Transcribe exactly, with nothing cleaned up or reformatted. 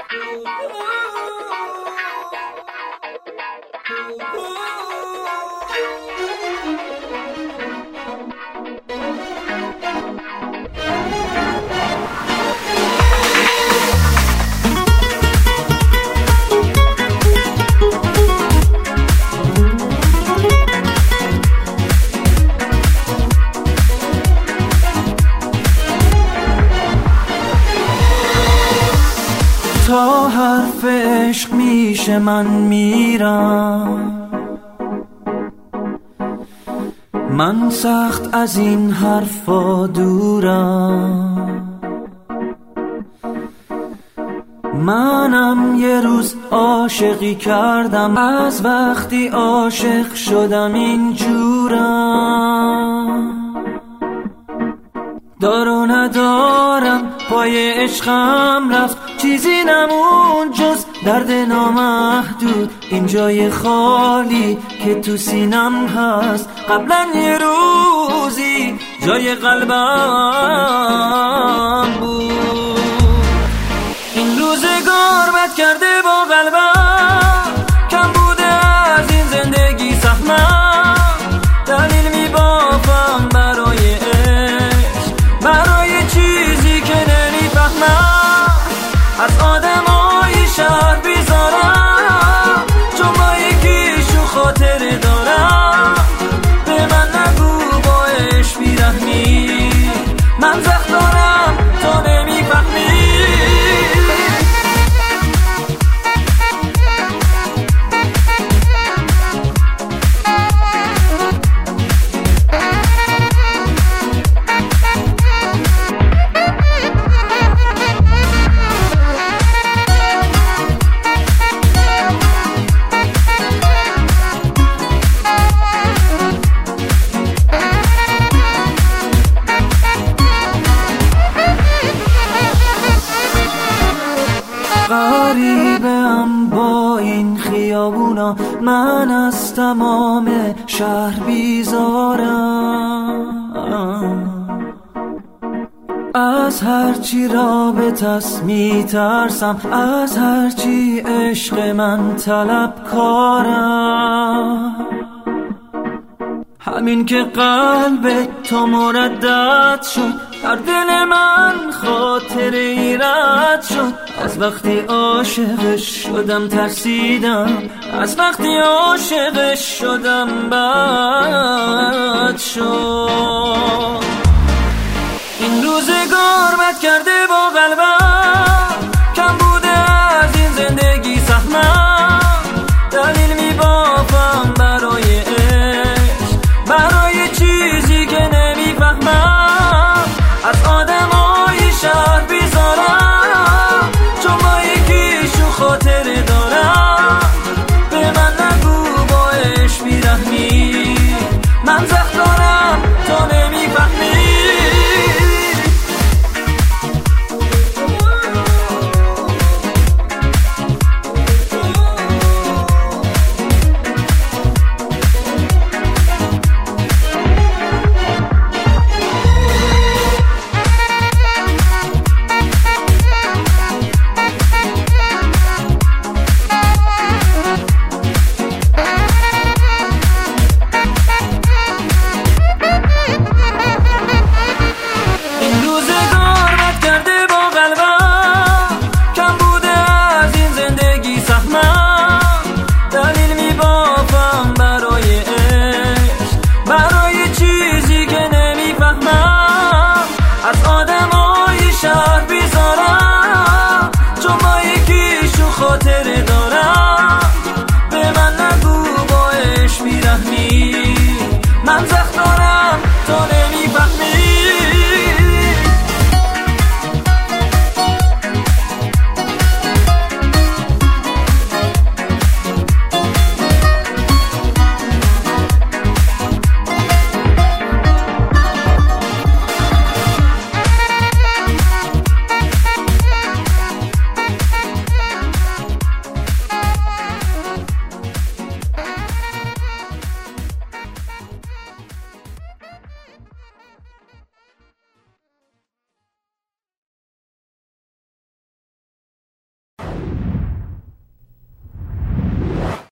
تا حرف عشق میشه من میرم، من سخت از این حرفا دورم. منم یه روز عاشقی کردم، از وقتی عاشق شدم اینجورم. دار و ندارم پای عشقم رفت، چیزی نمون جز درد نامحدود. این جای خالی که تو سینم هست، قبلا یه روزی جای قلبم بود. این روزگار بد کرده با قلبم، کم بوده از این زندگی سهمم. دلیل میبافم برای عشق، برای چیزی که نمیفهمم. از آدمای شهر بیزارم، چون با یکیشون خاطره دارم. به من نگو با عشق بیرحمی، من زخم دارم تو نمیفهمی. غریبم با این خیابونا، من از تمام شهر بیزارم. از هرچی رابطه‌ست میترسم، از هرچی عشق من طلبکارم. همین که قلب تو مردد شد، در دل من خاطره ای رد شد. از وقتی عاشقش شدم ترسیدم، از وقتی عاشقش شدم بد شد. این روزگار بد کرده